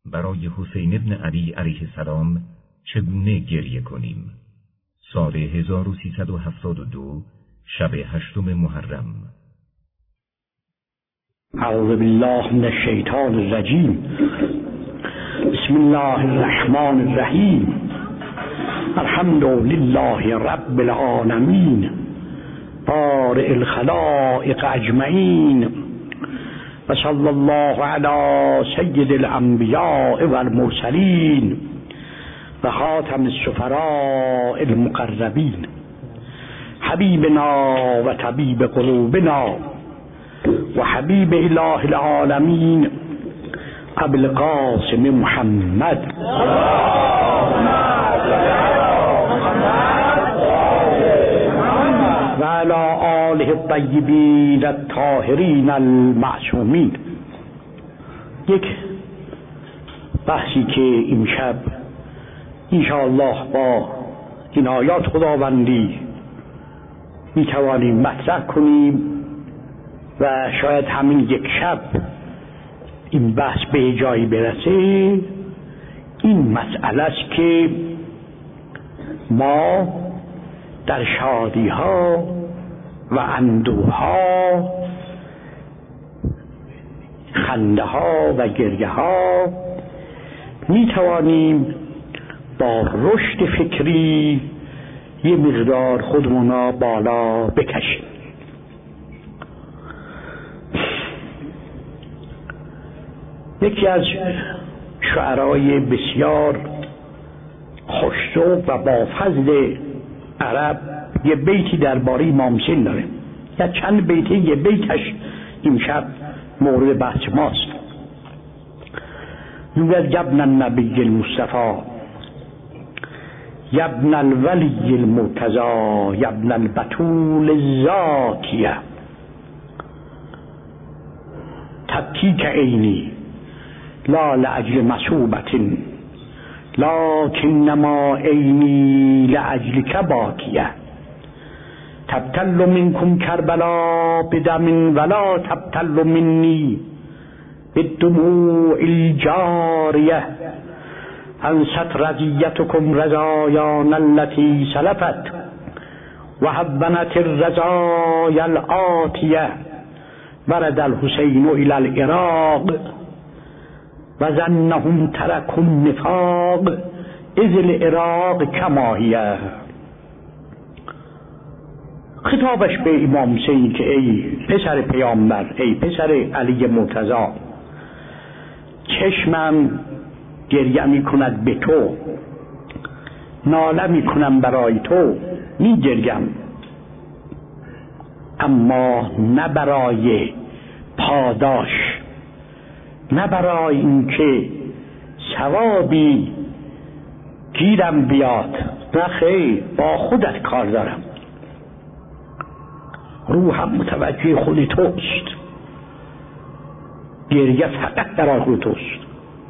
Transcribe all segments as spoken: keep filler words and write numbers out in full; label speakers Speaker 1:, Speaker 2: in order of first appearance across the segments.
Speaker 1: برای حسین ابن علی علیه السلام چگونه گریه کنیم؟ سال هزار و سیصد و هفتاد و دو، شب هشتم محرم.
Speaker 2: اعوذ بالله من الشیطان الرجیم. بسم الله الرحمن الرحیم. الحمد لله رب العالمین بارئ الخلائق اجمعین و صلی الله علی سید الانبیاء والمرسلین و خاتم السفراء المقربین حبیبنا و طبیب قلوبنا و حبیب اله العالمین ابو القاسم محمد و علی آله الطیبین الطاهرین المعصومین. یک بحثی که امشب انشاءالله با این آیات خداوندی می توانیم مطرح کنیم و شاید همین یک شب این بحث به جایی برسه. این مسئله است که ما در شادی ها و اندوه ها، خنده ها و گریه ها می توانیم با رشد فکری یه مقدار خودمونا بالا بکشیم. یکی از شعرای بسیار خوش‌ذوق و با فضل عرب یه بیتی درباره امام حسین داره، یا چند بیتی، یه بیتش امشب مورد بحث ماست. میگه ابن النبی المصطفى ابن الولی المرتضی ابن البتول الزاکیه تبکیک عینی لا لأجل مصوبة لكنما عینی لأجلک باکیه تبتل منکم کربلا بدم ولا تبتل منی بالدموع الجاریه انست رضیتکم رضایان التي سلفت و هونت الرضایا الآتیه ورد الحسین الى العراق و ظنهم ترکوا النفاق اذ العراق کما هی. خطابش به امام حسین که ای پسر پیامبر، ای پسر علی مرتضی، چشمم گریه می کند به تو، ناله می کنم برای تو، می گریم، اما نه برای پاداش، نه برای اینکه ثوابی گیرم بیاد، نه خیر، با خودت کار دارم، روحم متوجه خود توست، گریه فقط برای خود توست.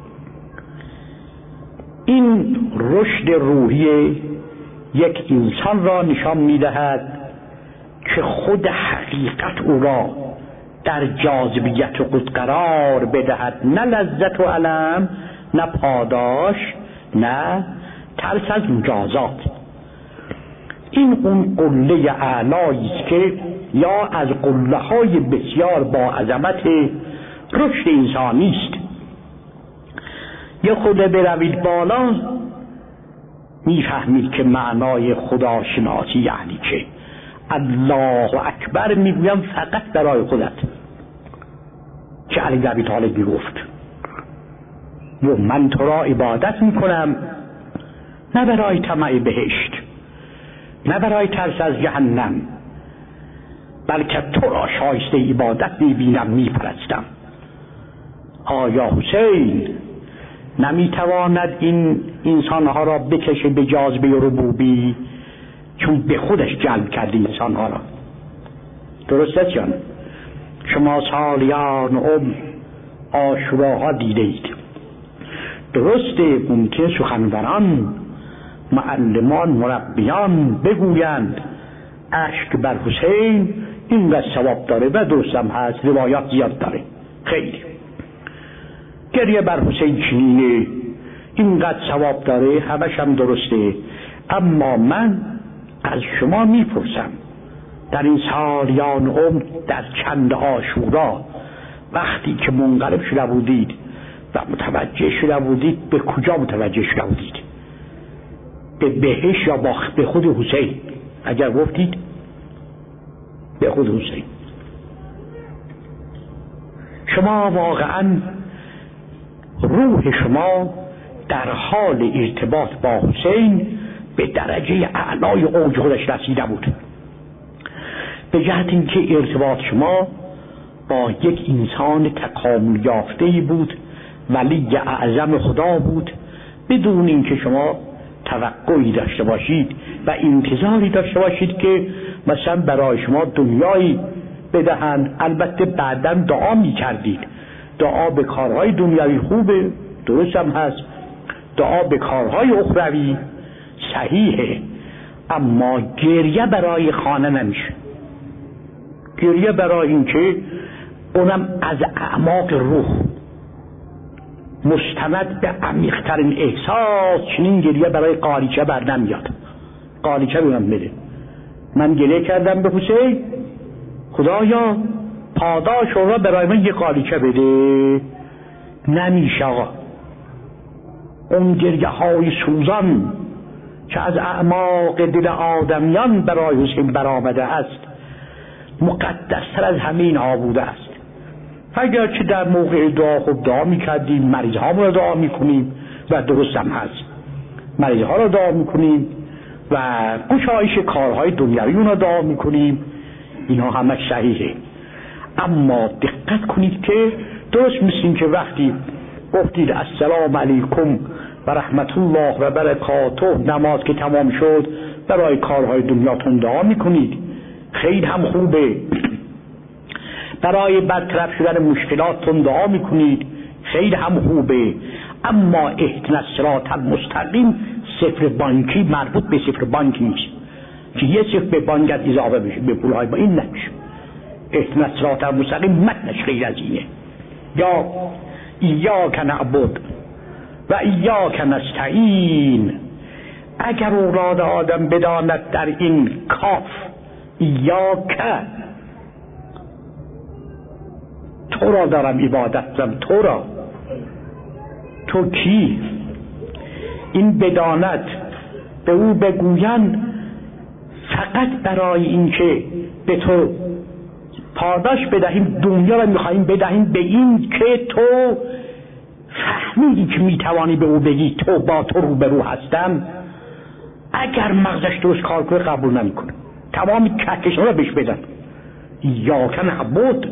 Speaker 2: این رشد روحی یک انسان را نشان می‌دهد که خود حقیقت او را در جاذبیت و قد قرار بدهد، نه لذت و علم، نه پاداش، نه ترس از مجازات. این اون قله اعلایی است که یا از قله های بسیار با عظمت رشد انسانی است. یه خود بروید بالا میفهمید که معنای خداشناسی یعنی که الله اکبر میگویم فقط برای خودت، که علی بن ابی طالب میگفت و من تو را عبادت میکنم نه برای طمع بهشت، نه برای ترس از جهنم، بلکه تو را شایسته عبادت میبینم، میپرستم. آیا حسین نمیتواند این انسانها را بکشه به جاذبه ربوبی؟ چون به خودش جلب کرده انسانها را. درست است یا نه؟ شما سالیان عمر عاشوراها دیده اید. درسته ممکن سخنوران، معلمان، مربیان بگویند اشک بر حسین اینقدر ثواب داره و درست هم هست، روایات زیاد داره، خیلی. گریه بر حسین چینینه، اینقدر ثواب داره، همش هم درسته. اما من از شما میپرسم در این سالیان عمر، در چند عاشورا وقتی که منقلب شده بودید و متوجه شده بودید، به کجا متوجه شده بودید؟ به بهشت یا به خود حسین؟ اگر گفتید به خود حسین، شما واقعا روح شما در حال ارتباط با حسین به درجه اعلای اوج خودش رسیده بود، به جهت اینکه ارتباط شما با یک انسان تکامل یافته‌ای بود، ولی اعظم خدا بود، بدون اینکه شما توقعی داشته باشید و انتظاری داشته باشید که مثلا برای شما دنیایی بدهند. البته بعداً دعا می کردید، دعا به کارهای دنیوی خوبه، درست هم هست، دعا به کارهای اخروی صحیحه، اما گریه برای خانه نمیشه. گریه برای اینکه اونم از اعماق روح مستند به عمیق‌ترین احساس، چنین گریه برای قالیچه بر نمیاد. قالیچه بگم بده من گریه کردم به حسین، خدایا پاداش را برای من یه قالیچه بده، نمیشه آقا. اون گریه های سوزان که از اعماق دل آدمیان برای حسین برآمده است مقدستر از همین ها بوده است. اگر چه در موقع دعا خوب دعا میکردیم، مریض ها رو دعا میکنیم و درست هم هست، مریض ها رو دعا میکنیم و گشایش کارهای دنیوی رو دعا میکنیم، اینها همه صحیحه. اما دقت کنید که درست مثل که وقتی گفتید السلام علیکم و رحمت الله و برکاته، نماز که تمام شد برای کارهای دنیاتون دعا میکنید، خیلی هم خوبه. برای برطرف شدن مشکلاتتون دعا میکنید، خیلی هم خوبه. اما اهدنا الصراط المستقیم صفر بانکی مربوط به صفر بانکی نیست که یه صفر به بانکت اضافه بشه به پولهای با این نمیشه. اهدنا الصراط المستقیم متنش غیر از اینه. یا ایاک نعبد و ایاک نستعین. اگر اولاد آدم بداند در این کاف ایاک، تو را دارم عبادت کنم، تو را، تو کی؟ این بدانت به او بگوین فقط برای اینکه به تو پاداش بدهیم، دنیا را میخواییم بدهیم به این که تو فهمیدی که میتوانی به او بگی تو با تو رو به رو هستم. اگر مغزش درست کار کنه قبول نمیکنه، تمام کهکشان را بهش بدن. ایاک نعبد،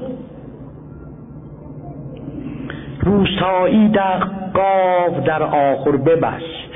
Speaker 2: روستایی در قاف در آخر ببست.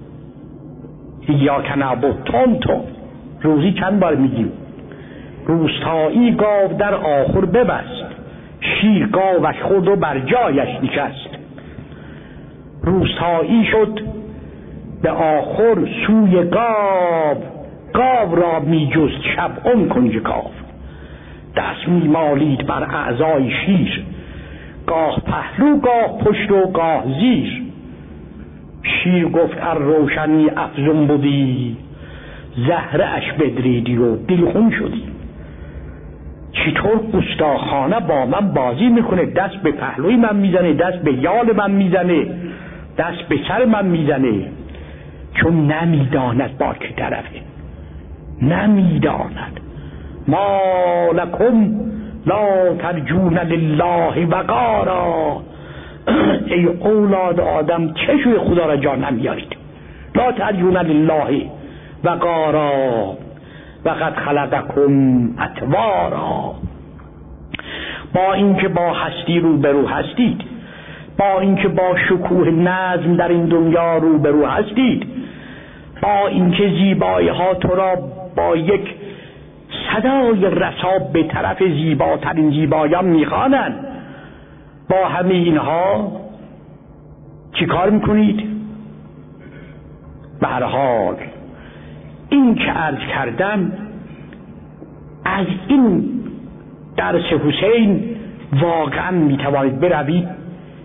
Speaker 2: ایاک نعبد تون تون روزی چند بار میگیم. روستایی گاو در آخر ببست، شیر گاوش خورد و بر جایش نشست. روستایی شد به آخر سوی گاو، گاو را می جست شب اون کنج گاو. دست می مالید بر اعضای شیر، گاه پهلو گاه پشت و گاه زیر. شیر گفت ار روشنی افزون بودی، زهره اش بدریدی و دلخون شدی. چطور گستاخانه با من بازی میکنه، دست به پهلوی من میزنه، دست به یال من میزنه، دست به سر من میزنه، چون نمیداند با که طرفه، نمیداند. ما لکم لا ترجون لله وقارا. ای اولاد آدم چشوی خدا را جا نمیارید. لا ترجون لله وقارا وقد خلقکم اطوارا. با اینکه با هستی روبرو هستید، با اینکه با شکوه نظم در این دنیا روبرو هستید، با اینکه زیبایی ها تو را با یک صدای رسا به طرف زیباترین زیبایان میخوانند، با همه اینها چی کار میکنید؟ به هر حال این که عرض کردم، از این درس حسین واقعا میتوانید بروید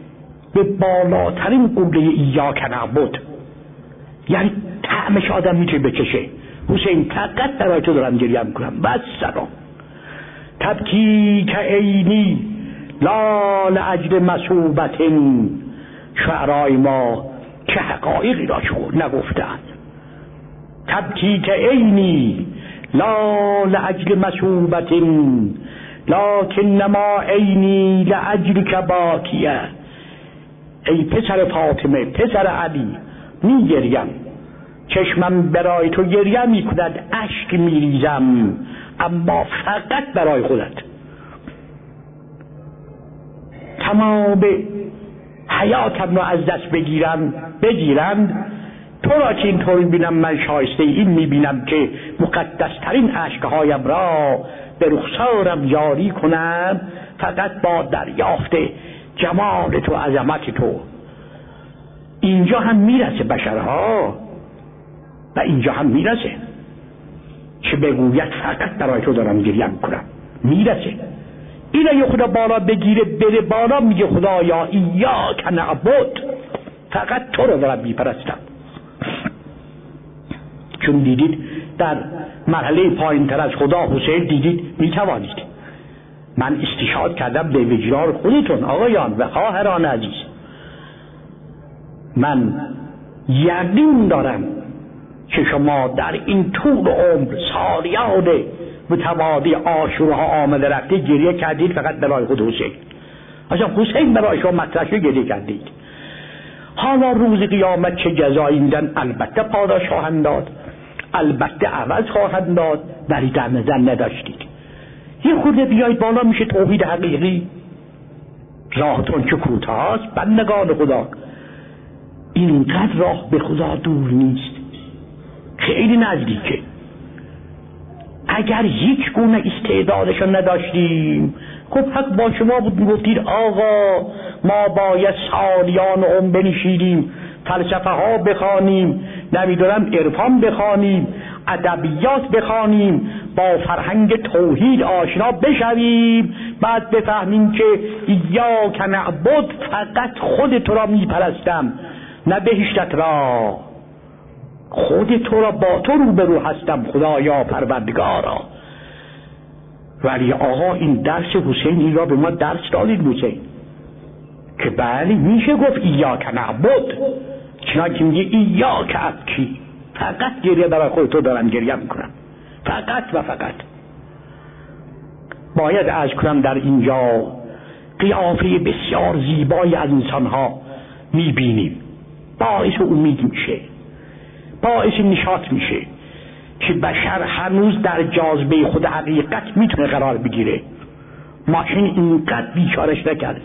Speaker 2: به بالاترین قله ایاک نعبد، یعنی طعمش آدم میتونه بچشه. حسین فقط برای تو دارم گریه میکنم و سلام. تبکی که عینی لا لاجل مثوبت، شعرای ما چه حقایقی را نگفتند. تبکی که عینی لا لاجل مثوبت، لکن ما عینی لاجل که باکیه. ای پسر فاطمه، پسر علی، می گریم، چشمم برای تو گریه می کند، اشک می ریزم، اما فقط برای خودت. تمام حیاتم را از دست بگیرم بگیرند، تو را که اینطور میبینم من شایسته این میبینم که مقدسترین اشکهایم را به رخسارم یاری کنم، فقط با دریافت جمال تو، عظمت تو. اینجا هم میرسه بشرها و اینجا هم میرسه که بگوید فقط برای تو دارم گریه میکنم. میرسه این یه خدا بالا بگیره بره بالا، میگه خدایا ایاک نعبد، فقط تو رو دارم میپرستم. چون دیدید در مرحله پایین تر از خدا حسین دیدید میتوانید. من استشهاد کردم به وجدان خودتون آقایان و خواهران عزیز. من یقین دارم که شما در این طول عمر سالیان متوالی عاشورها آمده رفته گریه کردید فقط برای خود حسین. اصلا حسین برای شما مطرح شد گریه کردید. حالا روز قیامت چه جزایی میدن؟ البته پاداش خواهند داد، البته عوض خواهند داد، ولی در نظر نداشتید. یه خورده بیایید بالا، میشه توحید حقیقی. راهتون چه کوتاه است بندگان خدا، اینقدر راه به خدا دور نیست، خیلی نزدیکه. اگر هیچ گونه استعدادشو نداشتیم، خب حق با شما بود، میگفتید آقا ما باید سالیان عمر بنشینیم، فلسفه ها بخوانیم، نمیدونم عرفان بخوانیم، ادبیات بخوانیم، با فرهنگ توحید آشنا بشویم، بعد بفهمیم که ایاک نعبد، فقط خود تو را میپرستم، نه بهشتت را، خود تو را با تو روبرو هستم خدایا پروردگارا. ولی آقا این درس حسین، این را به ما درس دادید حسین که بله میشه گفت ایاک نعبد، چنانکه میگه ایاک ابکی، فقط گریه برای خود تو دارم گریه میکنم، فقط و فقط. باید عرض کنم در اینجا قیافه بسیار زیبایی از انسانها میبینیم، باعث امید میشه، باعث نشاط میشه که بشر هنوز در جاذبه خود حقیقت میتونه قرار بگیره. ماشین اینقدر بیچارش نکرده،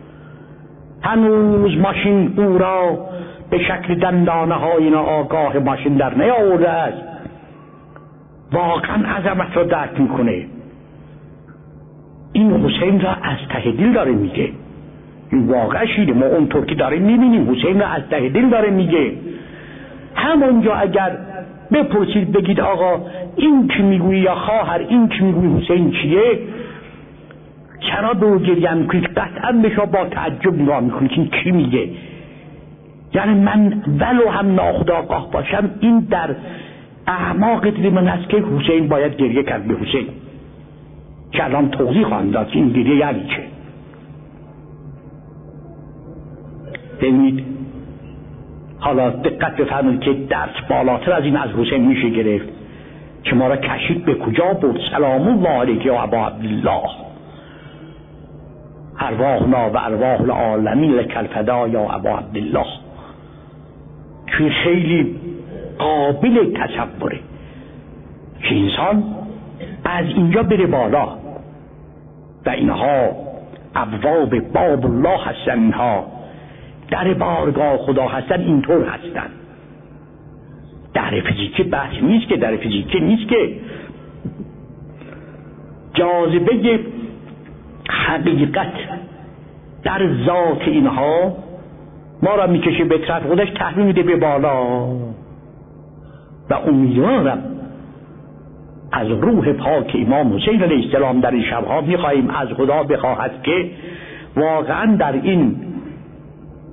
Speaker 2: هنوز ماشین او را به شکل دندانه های ناآگاه ماشین در نیاورده است، واقعا عظمت را درک میکنه. این حسین را از ته دل داره میگه، این واقعا شیده، ما اونطور که داریم میبینیم حسین را از ته دل داره میگه. همونجا اگر بپرسید بگید آقا این که میگویی یا خواهر این که میگویی حسین چیه، چرا دو گریه میکنید؟ قطعا بشا با تعجب نگاه میکنید که این کی میگه. یعنی من ولو هم ناخودآگاه باشم این در اعماق دل من هست که حسین باید گریه کرد به حسین، که الان توضیح خواهم داد که این گریه یعنی چه. ببینید حالا دقت بفرمایید که درس بالاتر از این از حسین میشه گرفت که ما را کشید به کجا برد. سلام الله علیک یا ابا عبدالله، ارواحنا و ارواح العالمین لک الفدا یا ابا عبدالله. که خیلی قابل تصوره که انسان از اینجا بره بالا و اینها ابواب باب الله هستن، اینها در بارگاه خدا هستن، اینطور هستن. در فیزیک بحث نیست که، در فیزیک نیست که جاذبه حقیقت در ذات اینها ما را میکشه به طرف خودش، تحویل میده به بالا. و امیدوارم از روح پاک امام حسین علیه السلام در این شبها میخواهیم از خدا بخواهد که واقعا در این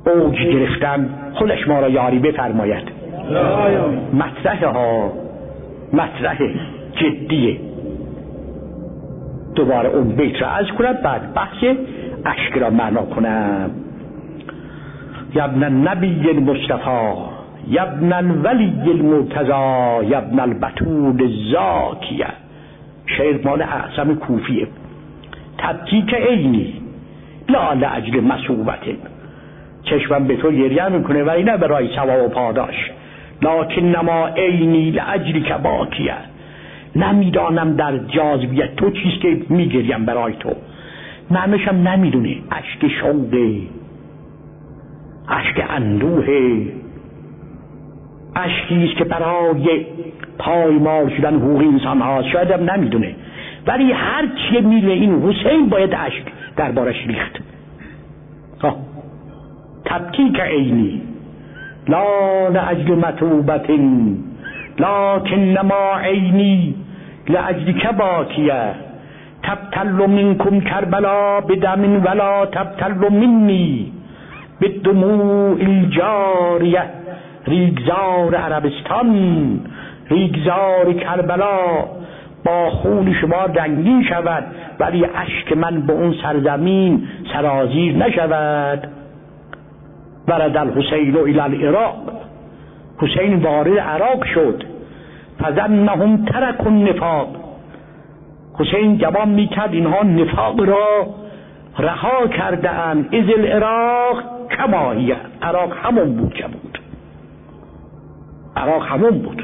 Speaker 2: اوج گرفتن خودش ما را یاری بفرماید. مطرح ها مطرح جدیه. دوباره اون بیت را عرض کنم بعد بحث اشک را معنا کنم. یبن النبی المصطفی یبن الولی المرتضی یبن البتول الزاکیه. شعر مال اعظم کوفیه. تبکیک عینی لا لاجل مصوبت، چشمم به تو گریه میکنه ولی نه برای ثواب و پاداش. لکن نما عینی لاجل کباکیه، نمیدانم در جاذبیت تو چیست که میگریم برای تو. معنیشم نمیدونه. اشک شوقه، اشک اندوه، اشکیست که برای پایمال شدن حقوق انسان هاست. شاید هم نمیدونه ولی هر چیه میدونه این حسین باید اشک دربارش ریخت. تبکیک عینی لا لاجل مطوبت لکن نما عینی لاجل کباکیه. تبتل منکم کربلا بدم ولا تبتل منی بالدموع الجاریه. ریگزار عربستان، ریگزار کربلا با خون شما رنگین شود ولی اشک من به اون سرزمین سرازیر نشود. ورد الحسین الی العراق، حسین وارد عراق شد. فظنهم ترکوا النفاق، حسین جواب میکرد اینها نفاق را رها کرده اند. اذ العراق کما هی، عراق همون بود که بود، عراق همون بود.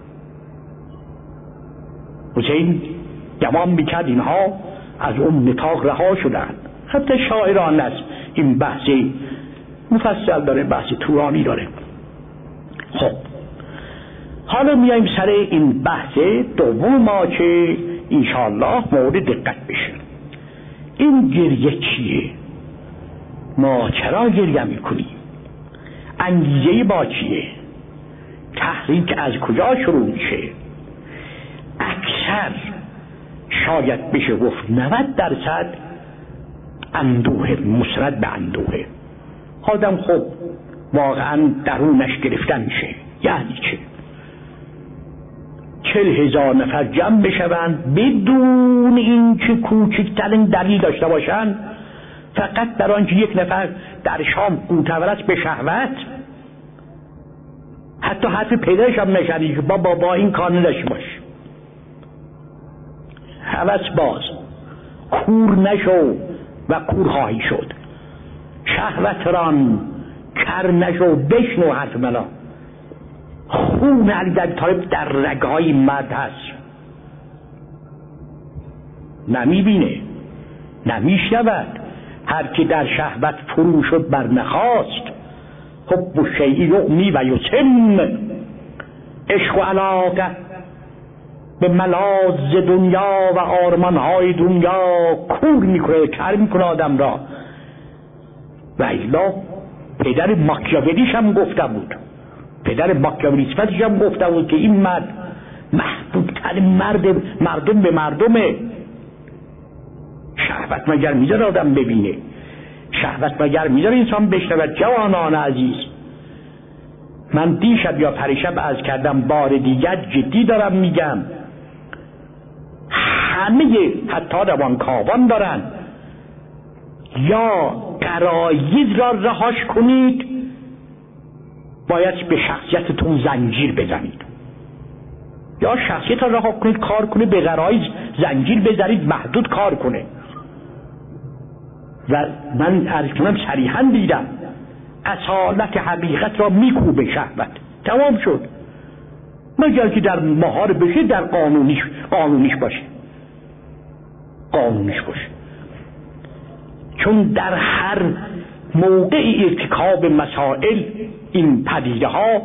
Speaker 2: حسین جواب میکرد اینها از اون نفاق رها شدند. حتی شاعران است این بحثی مفصل داره، بحث تورانی داره. خب حالا میایم سر این بحث دوم ما که انشاءالله مورد دقت بشه. این گریه چیه؟ ما چرا گریه میکنیم؟ انگیزه با چیه؟ تحریک از کجا شروع میشه؟ اکثر شاید بشه گفت نود درصد اندوه، مسند به اندوه. آدم خب واقعا درونش گرفتن میشه. یعنی چه؟ چل هزار نفر جمع بشوند بدون این که کوچکترین دلیل داشته باشند، فقط در آنکه یک نفر در شام قوتور است به شهوت، حتی حرف پدرش هم نشنید که بابا با این کار نداشته باش، هوس باز، کور نشو و کور خواهی شد، شهوت ران کر نشو بشنو حرف ملا. خون علی در طالب در رگهای مرد هست، نمیبینه نمیشنود. هر که در شهوت فرو شد بر نخواست، حب و شیعی یغنی و یسم. عشق و علاقه به ملاذ دنیا و آرمانهای دنیا کور میکنه، کر میکنه آدم را. و الا پدر ماکیاولیش هم گفته بود، پدر ماکیاولی صفتش هم گفته بود که این مرد محبوبترین مرد مردم به مردمه. شهوت مگر میذاره آدم ببینه؟ شهوت مگر میذاره انسان بشنود؟ جوانان عزیز، من دیشب یا پریشب عرض کردم، بار دیگر جدی دارم میگم، همه حتی روانکاوان دارن، یا غرایز را رهاش کنید، باید به شخصیتتون زنجیر بزنید، یا شخصیت را رها کنید کار کنه، به غرایز زنجیر بزنید محدود کار کنه. و من عرض کنم صریحا دیدم اصالت حقیقت را میکوبه شهوت، تمام شد. مگر که در مهار بشه، در قانونیش قانونیش باشه قانونیش باشه چون در هر موقع ارتکاب مسائل این پدیده ها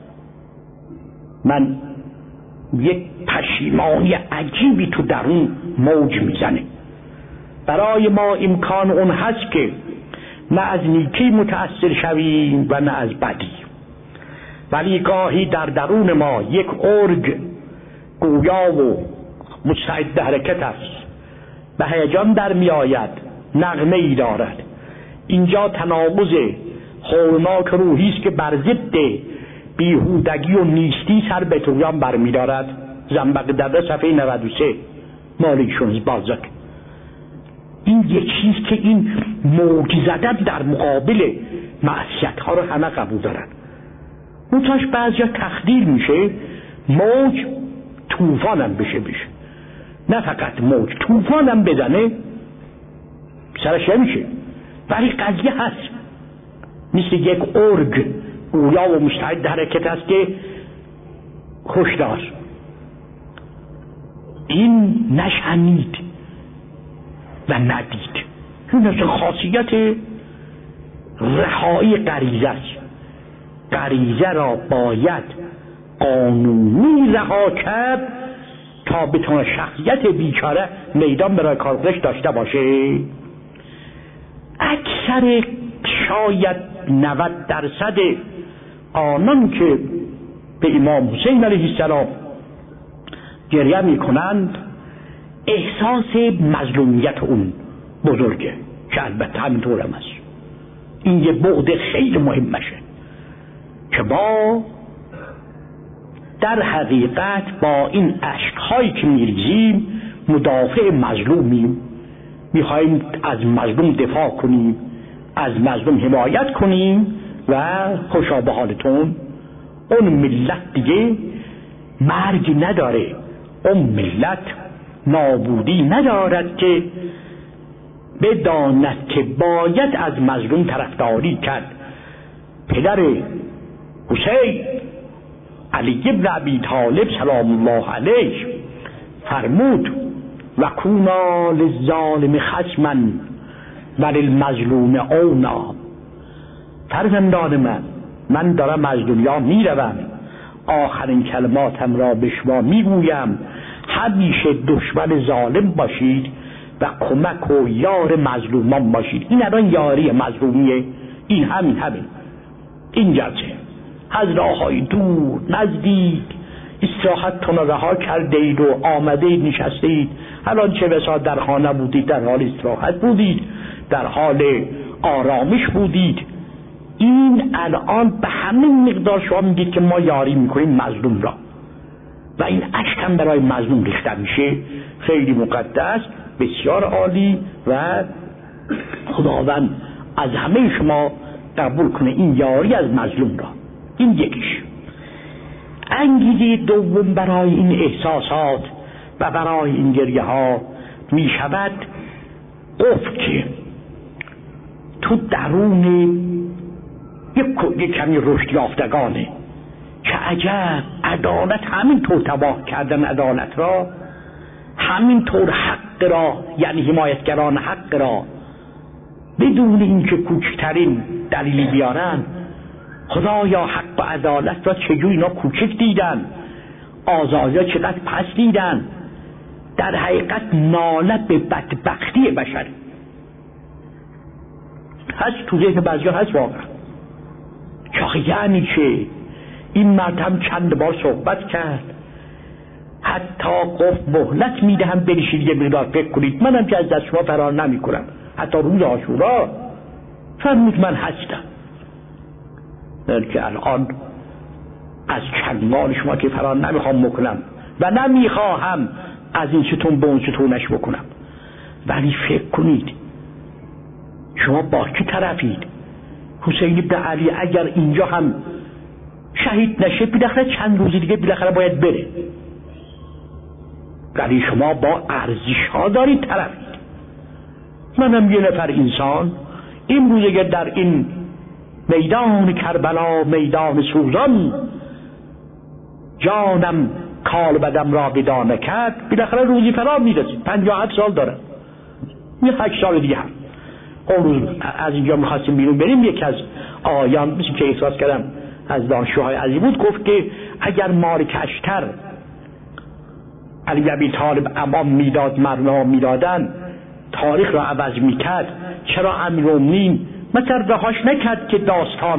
Speaker 2: من یک پشیمانی عجیبی تو درون موج میزنه. برای ما امکان اون هست که نه از نیکی متأثر شویم و نه از بدی، ولی گاهی در درون ما یک ارگ گویا و مستعد حرکت است، به هیجان در می آید، نغمه ای دارد. اینجا تناقض هولناک روحی است که بر ضد بیهودگی و نیستی سر به طغیان برمی‌دارد. زنبق در صفحه نود و سه مالیشون از بالزاک. این یک چیز که این موج زدن در مقابل معصیت ها رو همه قبول دارن. منتهاش بعضی ها تخدیر میشه موج طوفانم بشه بشه نه فقط موج طوفانم بزنه سرش نمیشه، ولی قضیه هست مثل یک ارگ گویا و مستعد در حرکت است که هشدار این نشنید و ندید. این از خاصیت رهایی غریزه است. غریزه را باید قانونی رها کرد تا بتونه شخصیت بیچاره میدان برای کار خودش داشته باشه. اکثر شاید نود درصد آنان که به امام حسین علیه السلام گریه میکنند احساس مظلومیت اون بزرگه که البته همینطور هم است. این یه بعد خیلی مهمشه که ما در حقیقت با این عشقهایی که میریزیم مدافع مظلومیم، میخواییم از مظلوم دفاع کنیم، از مظلوم حمایت کنیم و خوشا به حالتون. اون ملت دیگه مرگ نداره، اون ملت نابودی ندارد که بداند که باید از مظلوم طرفداری کرد. پدر حسین علی بن ابی طالب سلام الله علیه فرمود و کونا للظالم خصما وللمظلوم اونا. فرزندان من، من دارم مظلومیا میروم، آخرین کلماتم را به شما میگویم همیشه دشمن ظالم باشید و کمک و یار مظلومان باشید. این الان یاری مظلومیه، این همین همین این جلسه از راههای دور نزدیک استراحتتون را رها کرده اید و آمده اید نشسته اید. الان چه بسا در خانه بودید در حال استراحت بودید، در حال آرامش بودید. این الان به همین مقدار شما میگید که ما یاری میکنیم مظلوم را و این عشق هم برای مظلوم ریخته میشه. خیلی مقدس، بسیار عالی و خداوند از همه شما قبول کنه این یاری از مظلوم را. این یکیش. انگیزه دوم برای این احساسات و برای این گریه ها می شود گفت که تو درون یک کمی رشد یافتگانه که عجب عدالت همینطور تباه کردن عدالت را، همینطور حق را یعنی حمایتگران حق را بدون اینکه کوچکترین دلیلی بیارن. خدایا حق و عدالت را چجور اینا کوچک دیدن، آزادی را چقدر پس دیدن. در حقیقت ناله به بدبختی بشر هست، تو ذهن بعضی هست واقعا. چاخه یعنی چه؟ این مرد هم چند بار صحبت کرد، حتی گفت مهلت میدهم بنشید یه مقدار فکر کنید، منم که از دست شما فرار نمی کنم. حتی روز عاشورا فرمود من هستم، که الان از چنگال شما که فرار نمیخوام بکنم و نمیخواهم از این ستون به اون ستونش بکنم. ولی فکر کنید شما با کی طرفید؟ حسین ابن علی اگر اینجا هم شهید نشه بالاخره چند روزی دیگه بالاخره باید بره، ولی شما با ارزش ها دارید طرفید. منم یه نفر انسان امروز اگر در این میدان کربلا میدان سوزان جانم کال بدم را بدانه کرد، بالاخره روزی فرار میرسید. پنجاه هفت سال دارم، یه هشت سال دیگه هم اون روز از اینجا میخواستیم بیرون بریم. یکی از آیان مثل که احساس کردم از دانشجوهای عزیز بود، گفت که اگر مار کشتر علی ابی طالب امان میداد مرنا میدادن تاریخ را عوض میکرد، چرا امیرالمومنین مثلا رهاش نکرد که داستان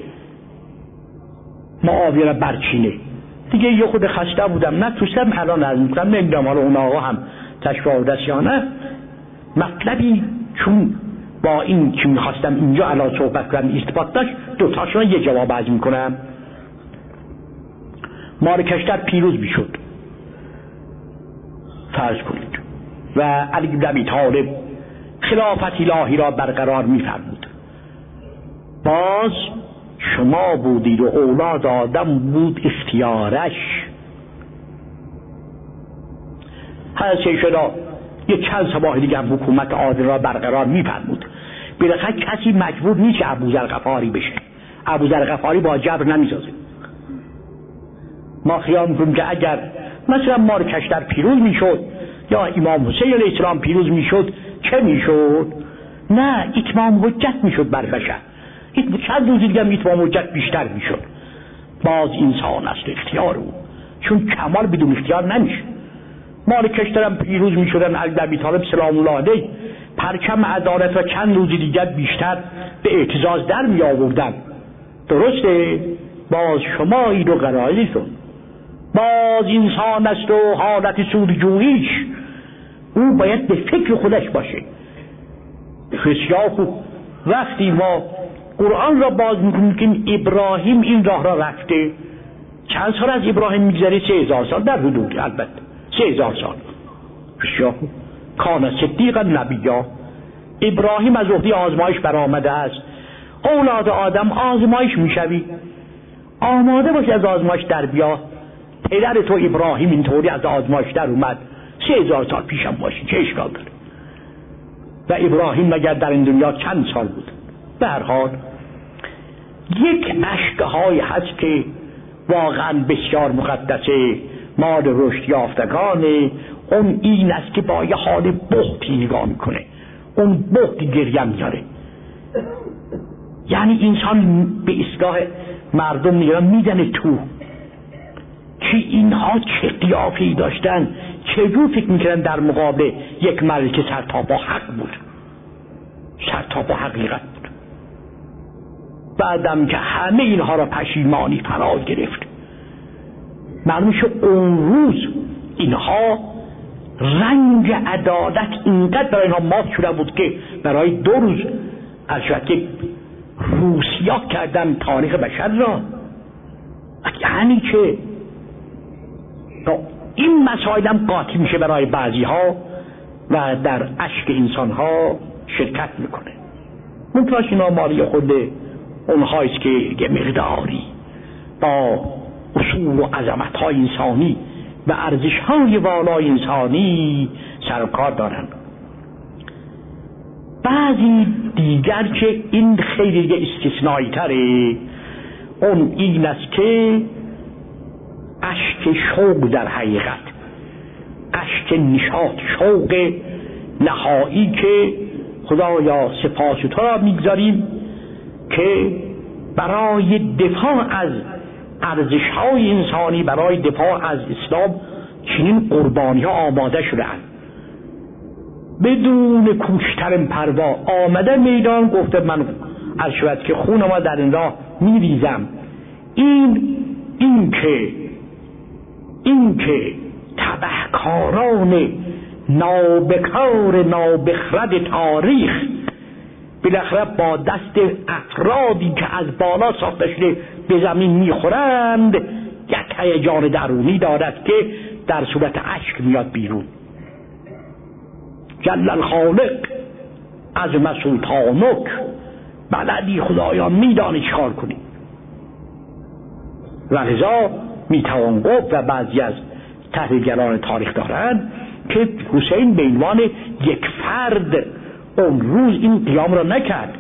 Speaker 2: معاویه را برچینه؟ دیگه یه خود خسته بودم، نه توستم الان از میکنم نمیدونم حالا اون آقا هم تشبه دست یا نه. مطلبی چون با این که میخواستم اینجا الان صحبت کنم اثبات داشت، دوتاشون یه جواب عرض میکنم. مارکشتر پیروز میشد فرض کنید و علی بن ابی طالب خلافت الهی را برقرار میفرمود. باز شما بودید و اولاد آدم بود اختیارش. هرچه شدا یک چند سباه دیگه هم حکومت عادل را برقرار میفرمود. بالاخره کسی مجبور نیست ابوذر غفاری بشه. ابوذر غفاری با جبر نمیسازه. ما خیال میکنیم که اگر مثلا مارکشتر پیروز میشد یا امام حسین علیه السلام پیروز میشد چه میشد؟ نه، اتمام حجت میشد بر بشر. چند روز دیگه اتمام حجت بیشتر میشد. باز انسان است اختیار او، چون کمال بدون اختیار نمیشه. مارکشتر هم پیروز میشدن، علی بن ابی طالب سلام الله علیه پرچم عدالت را چند روز دیگر بیشتر به اعتزاز در می آوردن. درسته؟ باز شما اید و قرائزتون. باز انسان است و حالت سودجوییش او باید به فکر خودش باشه. بسیار خوب. وقتی ما قرآن را باز میکنیم که ابراهیم این راه را رفته، چند سال از ابراهیم میگذره؟ سه هزار سال در حدود، البته سه هزار سال. بسیار خوب. کان صدیقا نبیا، ابراهیم از عهده آزمایش برآمده است. اولاد آدم آزمایش میشوی، آماده باش از آزمایش در بیا. پدر تو ابراهیم اینطوری از آزمایش در اومد، سه هزار سال پیشم باشی، چه اشکال داره؟ و ابراهیم مگر در این دنیا چند سال بود؟ به هر حال یک اشکهایی هست که واقعا بسیار مقدسه، مال رشد یافتگانه. اون این است که با یه حال بختی نگاه میکنه، اون بختی گریه میاره. یعنی انسان به اصطلاح مردم میگن میدنه تو که اینها چه قیافه‌ای داشتن، چجور فکر میکردن در مقابل یک ملک که سرتاپا حق بود، سرتاپا حقیقت بود. بعدم که همه اینها را پشیمانی فرا گرفت، معلوم شد اون روز اینها رنگ عدالت اینقدر برای اینها مات شده بود که برای دو روز از شاید که روسیا کردن تاریخ بشر را. یعنی که این مسائل هم قاطی میشه برای بعضی ها و در اشک انسان ها شرکت میکنه. منتهاش اینا مالی خود اونهایست که یه مقداری با اصول و عظمت های انسانی و ارزش های والای انسانی سر و کار دارن. بعضی دیگر که این خیلی دیگه استثنایی تره، اون این است که اشک شوق در حقیقت، اشک نشاط، شوق نهایی که خدایا سپاس تو را میگذاریم که برای دفاع از ارزش های انسانی، برای دفاع از اسلام چنین قربانی ها آماده شدن. بدون کوشترین پروا آمده میدان، گفته من از شود که خون ما در این راه میریزم. این این که این که تبهکاران نابکار نابخرد تاریخ بالاخره با دست افرادی که از بالا ساخته شده به زمین میخورند، یک هیجان درونی دارد که در صورت اشک میاد بیرون. جل الخالق از مسلطانک، بلدی خدایان میدانی چیکار کنی. و لذا میتوان گفت و بعضی از تحلیلگران تاریخ دارند که حسین به عنوان یک فرد اون روز این قیام را نکرد.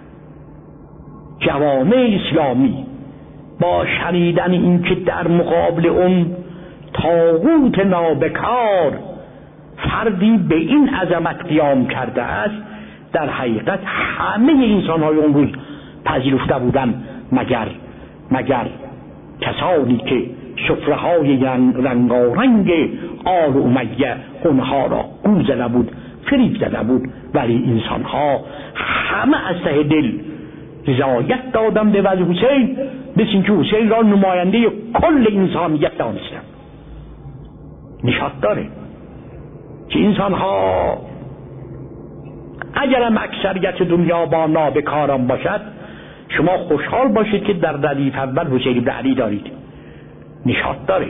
Speaker 2: جوامع اسلامی با شنیدن این که در مقابل اون طاغوت نابکار فردی به این عظمت قیام کرده است، در حقیقت همه انسان های اون روز پذیرفته بودن مگر مگر کسانی که سفره های رنگارنگ آل امیه اونها را گول زده بود، فریب زده بود، ولی انسان ها همه از ته دل رضایت دادن به وضع حسین، مثل اینکه حسین را نماینده کل انسانیت دانستن. نشاط داره که انسان ها اگرم اکثریت دنیا با نابکاران باشد، شما خوشحال باشید که در ردیف اول حسین بن علی دارید، نشاط داره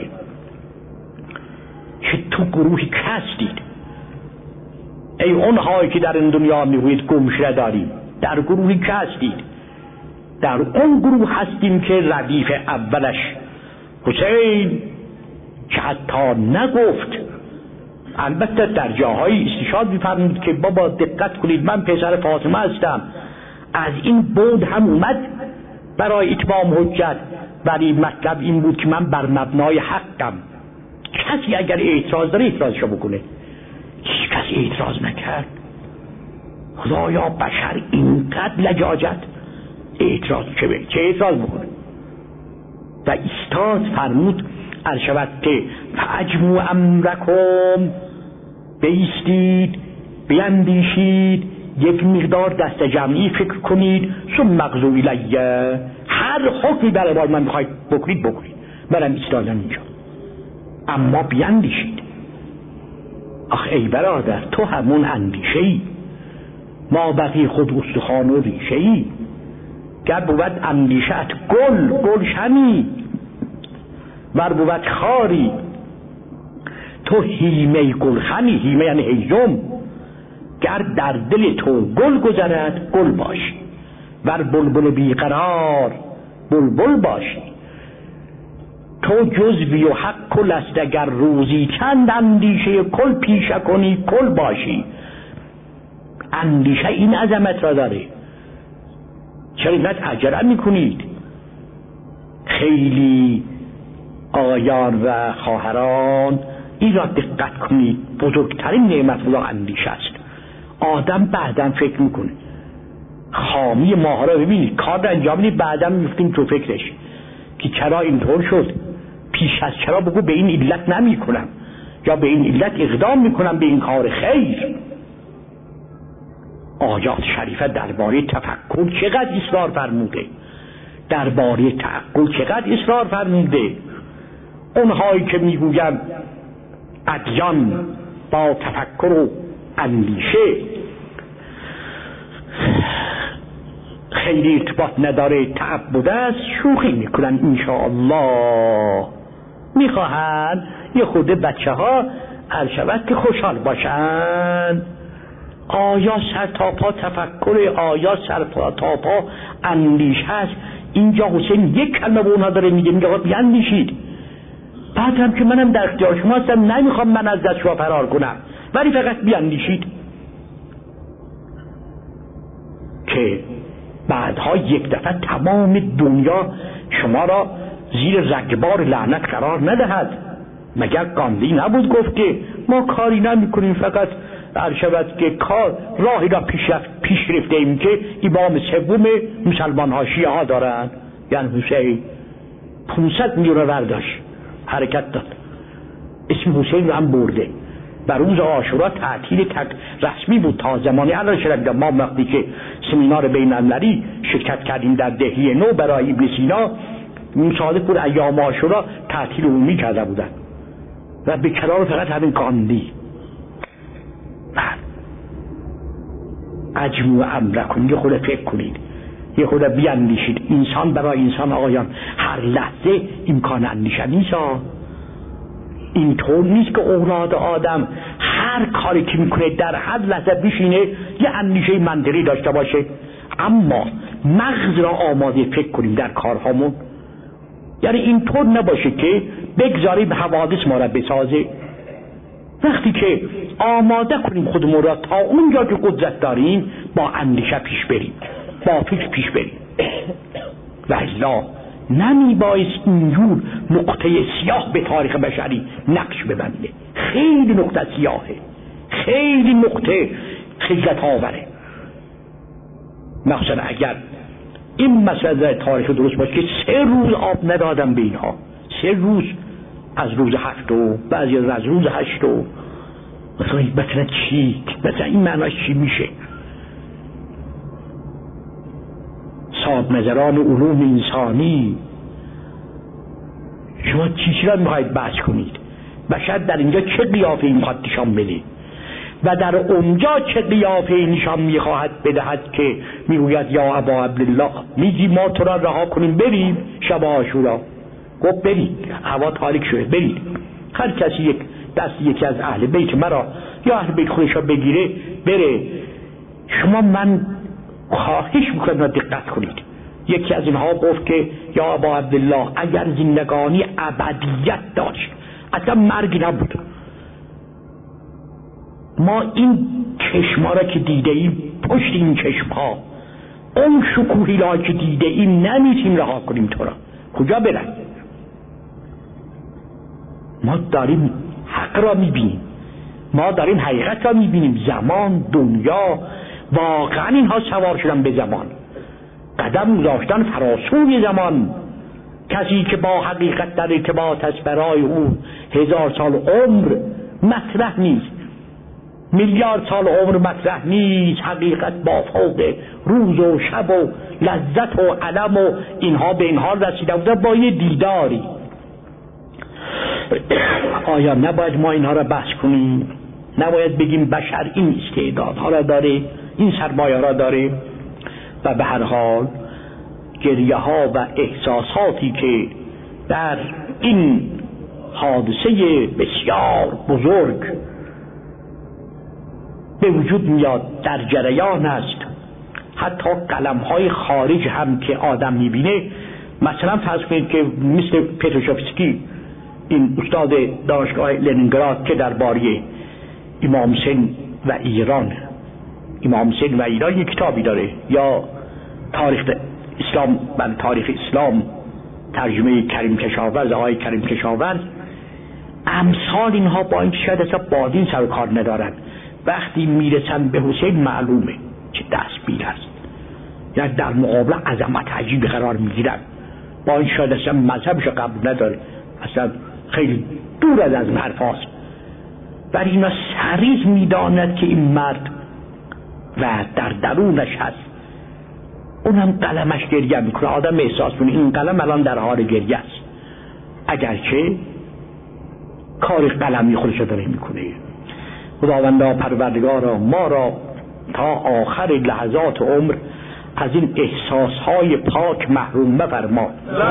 Speaker 2: که تو گروهی که هستید. ای اونهایی که در این دنیا میگویید گمشده داریم، در گروهی که هستید، در اون گروه هستیم که ردیف اولش حسین که حتی نگفت، البته در جاهای استشهاد می‌فرمود که بابا دقت کنید من پسر فاطمه هستم، از این بود هم اومد برای اتمام حجت، ولی مطلب این بود که من بر مبنای حقم. کسی اگر اعتراض داره اعتراضشو بکنه. هیچ کسی اعتراض نکرد. خدایا بشر اینقدر لجاجت اعتراض چه به چه اعتراض بکنه و ایستاد فرمود ارشود که فاجمعوا امرکم، بایستید بیندیشید، یک مقدار دست جمعی فکر کنید، ثم اقضوا الی، هر حکمی برای من میخواید بکنید بکنید، منم ایستادم اینجا، اما بیندیشید. آخ ای برادر، تو همون اندیشه ای، ما بقی خود استخوان و ریشه ای، گر بود اندیشت گل گلشنی، ور بود خاری تو هیمه گلخنی، هیمه یعنی هیزم، گر در دل تو گل گذرد گل باشی، ور بلبل بیقرار بلبل باشی، تو جزوی و حق کل است، اگر روزی چند اندیشه کل پیشه کنی کل باشی. اندیشه این عظمت را داره. چرا اینقدر عجله میکنید؟ خیلی آقایان و خواهران این را دقت کنید، بزرگترین نعمت خدا اندیشه است. آدم بعدم فکر میکنه. خامی ماها را ببینید، کار را انجام میدید بعدم میفتیم تو فکرش که چرا اینطور شد، پیش از چرا بگو به این علت نمی کنم یا به این علت اقدام میکنم به این کار خیر. آیات شریفه درباره تفکر چقدر اصرار فرموده، درباره تعقل چقدر اصرار فرموده. اونهایی که میگویم ادیان با تفکر و اندیشه خیلی ارتباط نداره، تعبد است، شوخی میکنن انشاءالله، میخواهن یه خود بچه ها عرشبت که خوشحال باشن. آیا سر تا پا تفکر، آیا سر تا پا اندیشه هست. اینجا حسین یک کلمه به اونها داره میگه، میگه آقا بیاندیشید. بعد هم که منم در اختیار شما هستم، نمیخوام من از دست شما فرار کنم، ولی فقط بیاندیشید. که بعدها یک دفعه تمام دنیا شما را زیر رگبار لعنت قرار ندهد. مگر گاندی نبود گفت که ما کاری نمی کنیم، فقط عرشبت که کار راهی را پیش پیش گرفته ایم که امام سوم مسلمان ها شیعه ها دارن، یعنی حسین پونصد میلیون برداشت حرکت داد، اسم حسین رو هم برده. بر روز عاشورا تعطیل تک رسمی بود تا زمانی الان شد. ما وقتی که سمینار بین المللی شرکت کردیم در دهی نو برای ابن سینا، مصادف بود ایام عاشورا تعطیل عمومی کرده بودن و به کنار فقط همین گاندی. اجمعوا امرکم، یه خود فکر کنید، یه خود بیاندیشید. انسان برای انسان آقایان هر لحظه امکان اندیشه نیست. اینطور نیست که اولاد آدم هر کاری که میکنه در هر لحظه بشینه یه اندیشه منطقی داشته باشه، اما مغز را آماده فکر کنیم در کارهامون. یعنی اینطور نباشه که بگذاریم حوادث ما را بسازه. وقتی که آماده کنیم خودمون را تا اونجا که قدرت داریم با اندیشه پیش بریم، با فکر پیش بریم. و الا نمی بایست اینجور نقطه سیاه به تاریخ بشری نقش ببنده. خیلی نقطه سیاهه، خیلی نقطه خجلت آوره. مثلا اگر این مسئله تاریخ درست باشه که سه روز آب ندادم به اینها، سه روز از روز هفت و بعضی از روز هشت و مثلا مثلا چی مثلا این معناش چی میشه؟ صاحب نظران علوم انسانی، شما چی چی را میخواید بحث کنید؟ بشر در اینجا چه قیافه این میخواد نشان بده؟ و در اونجا چه قیافه نشان میخواهد بدهد که میگوید یا ابا عبدالله میگی ما تو را رها کنیم بریم شب عاشورا؟ گفت برید، هوا تاریک شده، برید، هر کسی یک دست یکی از اهل بیت مرا یا اهل بیت خودش را بگیره بره. شما من خواهش میکنم دقت کنید. یکی از اینها گفت که یا ابا عبدالله اگر زندگانی ابدیت داشت اصلا مرگی نبود، ما این چشما را که دیده ایم، پشت این چشمها اون شکوهی را که دیده ایم نمیتیم رها کنیم تو را. کجا برن؟ ما داریم حق را میبینیم، ما داریم حقیقت را میبینیم. زمان، دنیا، واقعا اینها سوار شدن به زمان، قدم گذاشتن فراسوی زمان. کسی که با حقیقت در ارتباط است برای او هزار سال عمر مطرح نیست، میلیارد سال عمر مطرح نیست. حقیقت با فوق روز و شب و لذت و علم و اینها به اینها رسیده بوده با یه دیداری. آیا نباید ما اینها را بحث کنیم؟ نباید بگیم بشر این استعدادها را داره، این سرمایه را داره؟ و به هر حال گریه ها و احساساتی که در این حادثه بسیار بزرگ به وجود میاد در جریان است. حتی قلم های خارج هم که آدم میبینه، مثلا فرض کنید که مثل پتروشوفسکی، این استاد دانشگاه لنینگراد که درباره امام حسین و ایران امام حسین و ایران یک کتابی داره، یا تاریخ اسلام بر تاریخ اسلام ترجمه کریم کشاورز آقای کریم کشاورز، امثال اینها با این شاید اصلا با دین سر و کار ندارن، وقتی میرسن به حسین معلومه چه دستگیر هست، یعنی در مقابل عظمت عجیبی قرار میگیرن. با این شاید اصلا مذهبش قبول نداره، اصلا خیلی دور از از حرف هاست، ولی اینا صریح میداند که این مرد و در درونش هست. اونم قلمش گریه میکنه، آدم احساس کنه این قلم الان در حال گریه است، اگرچه کار قلمی خودش داره میکنه. خداوندا پروردگارا ما را تا آخر لحظات عمر از این احساسهای پاک محروم مفرما.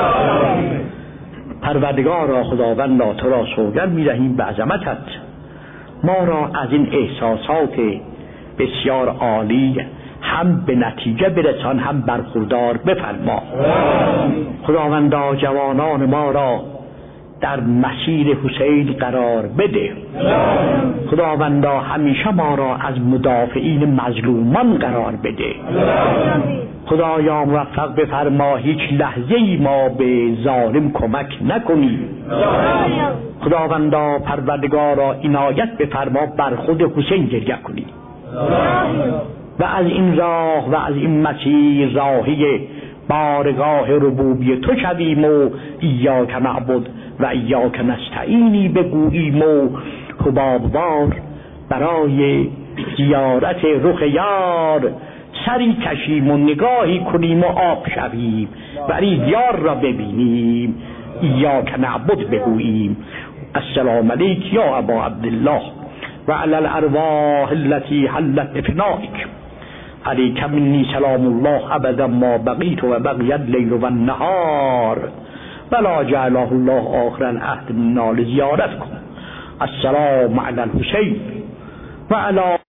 Speaker 2: پروردگارا خداوندا تو را سوگند می‌دهیم به عظمتت، ما را از این احساسات بسیار عالی هم به نتیجه برسان، هم برخوردار بفرما. خداوندا جوانان ما را در مسیر حسین قرار بده. خداوندا همیشه ما را از مدافعین مظلومان قرار بده. خدایا موفق بفرما هیچ لحظه ای ما به ظالم کمک نکنی. خداوندا پروردگارا عنایت بفرما بر خود حسین گریه کنی و از این راه و از این مسیر راهی بارگاه ربوبیت تو شویم و ایاک نعبد و ایاک نستعینی بگوییم و حبابوار برای زیارت رخ یار سری کشیم و نگاهی کنیم و آب شویم ولی یار را ببینیم، ایاک نعبد بگوییم. السلام علیک یا ابا عبدالله و علی الارواح التي حلت بفنائک، علیک منی سلام الله ابدا ما بقیت و بقی اللیل و النهار ولا جعله الله آخر العهد منا لزیارتکم. السلام علی الحسین و علی